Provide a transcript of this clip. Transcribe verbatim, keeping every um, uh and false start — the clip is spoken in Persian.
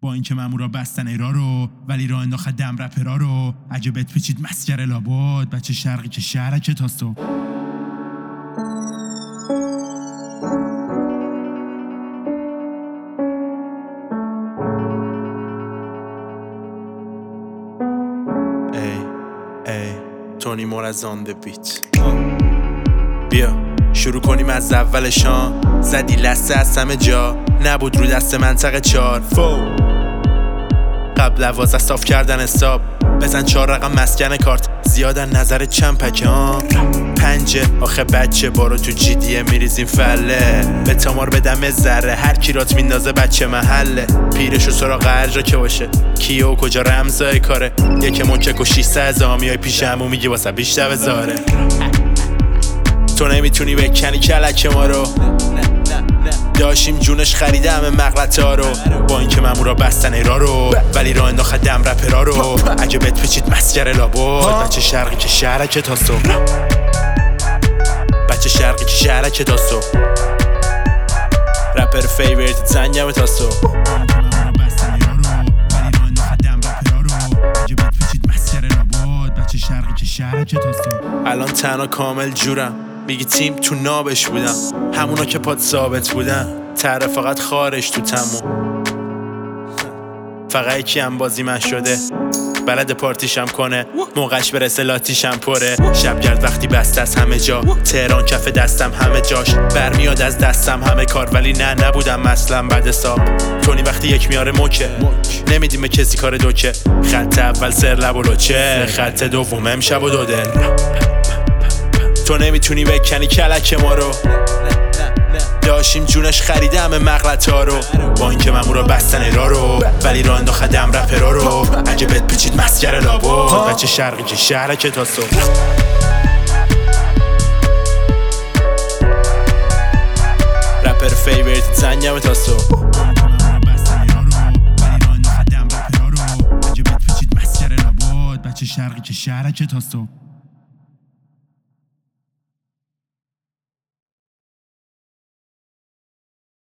با اینکه مامورا بستن ایرا رو، ولی راه انداخت دم رپرا رو. عجبت پیچید مسگر لابد، بچه شرقی که شهرکه تا صبح. ای ای تونی مور از آن ده بیت. بیا شروع کنیم از اولشان. زدی لسته از همه جا، نبود رو دست منطقه چار. فو قبل لوازه صاف کردن حساب، بزن چهار رقم مسکن کارت. زیادن نظر چند پکه ها پنجه. آخه بچه بارو تو جیدیه میریزیم فله. به تامار بدم ذره، هر کی رات میندازه بچه محله. پیرشو سراغ هر که باشه، کیه و کجا رمزای کاره. یک مکک و شیسته از آمیای پیش همو میگی واسه بیشتر بذاره. تو نمیتونی بکنی کلک ما رو، داشتیم جونش خریده همه مغلطه ها رو. با اینکه مامورا بستن ایرا رو، ولی راه انداخت دم رپرا رو. عجبت پیچید مسگر لابد، بچه شرقی که شهرکه تا صبح. بچه شرقی که شهرکه تا صبح. رپر فیوریت زنگمه تا صبح. الان تنها کامل جورم، میگی تیم تو نابش بودم. همونا که پاد ثابت بودن، تره فقط خارش تو تموم. فقط یکی هم بازی من شده، بلد پارتیشم کنه. موقعش برسه لاتیشم پره. شبگرد وقتی بست از همه جا، تهران کف دستم همه جاش. برمیاد از دستم همه کار، ولی نه نبودم اصلا بعد حساب. تونی وقتی یک میاره موکه، نمیدیم به کسی کار دوکه. خط اول سر لب و لوچه، خط دوم امشب و دو دل. تو نمیتونی بکنی کلک ما رو، داشتیم جونش خریده همه مغلطه ها رو. با اینکه مامورا بستن ایرا رو، ولی راه انداخت دم رپرا رو. عجبت پیچید مسگر لابد، بچه شرقی که شهرکه تا صبح. رپر فیوریت زنگمه تا صبح. بچه شرقی که شهرکه تا صبح.